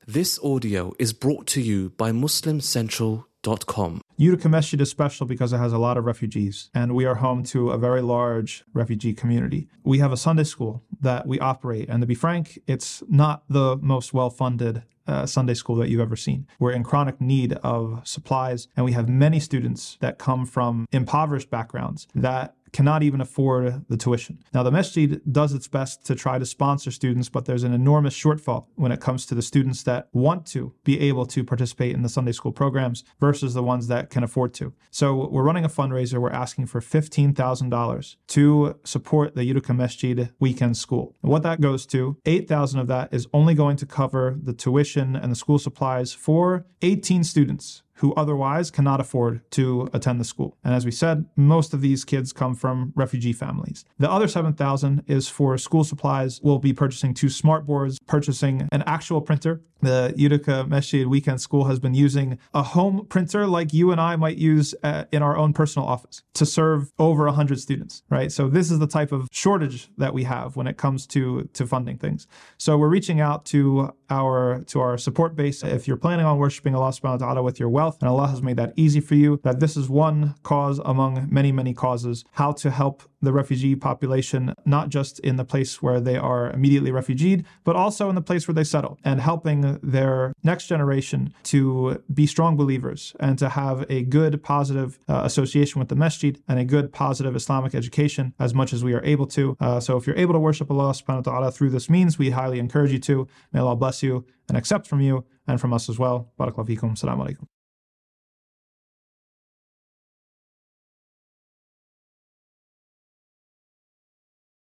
This audio is brought to you by MuslimCentral.com. Utica Masjid is special because it has a lot of refugees, and we are home to a very large refugee community. We have a Sunday school that we operate, and to be frank, it's not the most well-funded Sunday school that you've ever seen. We're in chronic need of supplies, and we have many students that come from impoverished backgrounds that cannot even afford the tuition. Now, the masjid does its best to try to sponsor students, but there's an enormous shortfall when it comes to the students that want to be able to participate in the Sunday school programs versus the ones that can afford to. So we're running a fundraiser. We're asking for $15,000 to support the Utica Masjid weekend school. And what that goes to, $8,000 of that is only going to cover the tuition and the school supplies for 18 students who otherwise cannot afford to attend the school. And as we said, most of these kids come from refugee families. The other $7,000 is for school supplies. We'll be purchasing 2 smart boards, purchasing an actual printer. The Utica Masjid Weekend School has been using a home printer like you and I might use in our own personal office to serve over 100 students, right? So this is the type of shortage that we have when it comes to funding things. So we're reaching out to our support base. If you're planning on worshiping Allah subhanahu wa ta'ala with your wealth, and Allah has made that easy for you, that this is one cause among many, many causes, how to help the refugee population, not just in the place where they are immediately refugeed, but also in the place where they settle, and helping their next generation to be strong believers and to have a good, positive association with the masjid and a good, positive Islamic education as much as we are able to. So if you're able to worship Allah subhanahu wa ta'ala through this means, we highly encourage you to. May Allah bless you and accept from you and from us as well. Barakallahu feekum. Assalamu alaikum.